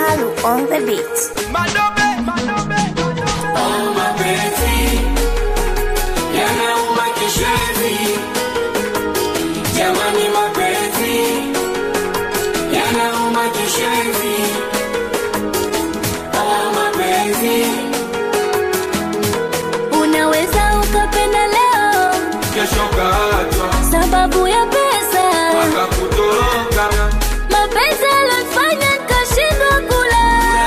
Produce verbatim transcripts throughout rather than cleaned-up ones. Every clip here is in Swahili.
Malu on the beat. Madobe, Madobe, oh mapenzi yanauma kishenzi, jamani mapenzi yanauma kishenzi, oh mapenzi. Unaweza ukapenda leo, kesho kaachwa sababu ya pesa, wakakutoroka. mapenzi alifanya nikashindwa kula.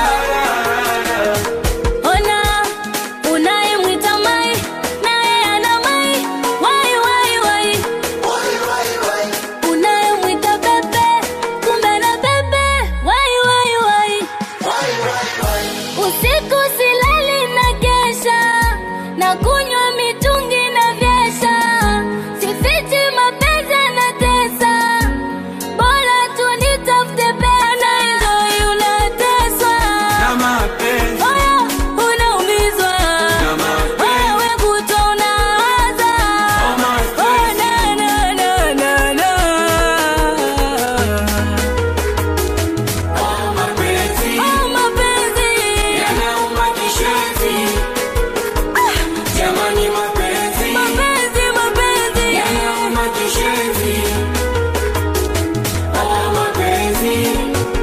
Ona unayemwita mai naye ana mai, wai wai wai, unayemwita bebe kumbe na bebe, wai wai wai. Usiku silali na kesha, na kunywa mitungi na vyesha, sifichi mapenzi na tesa, bora tu nitafute pesa. Enjoy unateswa Na mapenzi, oya unaumizwa, na mapenzi, wewe kuto unawaza, oh mapenzi, oh na na na na na. oh mapenzi Oh mapenzi yanauma kishenzi, jamani mapenzi mapenzi mapenzi yanauma kishenzi, oh mapenzi.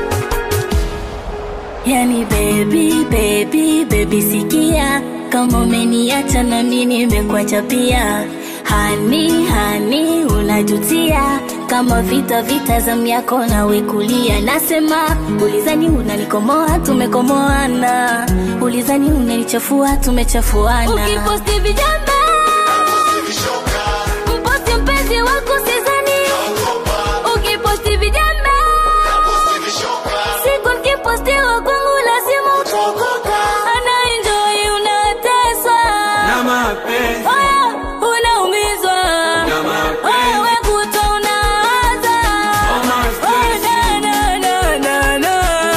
Yani baby, baby, baby sikia, kama umeniacha na mimi nimekuacha pia. Hani, hani, unajutia, kama vita vita zamu yako nawe kulia. Nasema, ulizani unanikomoa, tumekomoana. Ulizani unanichafua, tumechafuana. Ukiposti vijembe, mposti mpenzi wako sizani. Ukiposti vijembe, siku nikipostiwa kwangu lazima utaokoka. Ana enjoy unateswa, Na mapenzi, oya unaumizwa, na mapenzi, wewe kuto unawaza, oh oh mapenzi, na na na na na.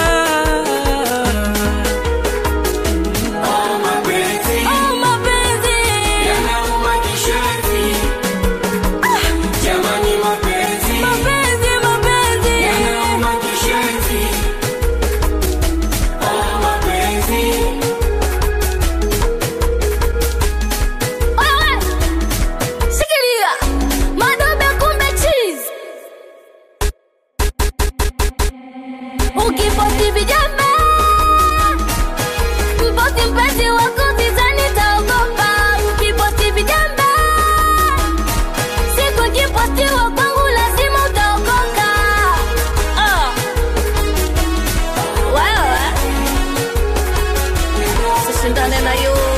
oh mapenzi Oh mapenzi yanauma kishenzi, jamani mapenzi mapenzi mapenzi yanauma kishenzi, oh mapenzi. Wewe shikilia Madobe kumbe cheese. Ukiposti vijembe, mposti mpenzi wako sizani taogopa. Ukiposti vijembe, siku kipostiwa kwangu lazima utaokoka. Ah. Wewe sishindane na you.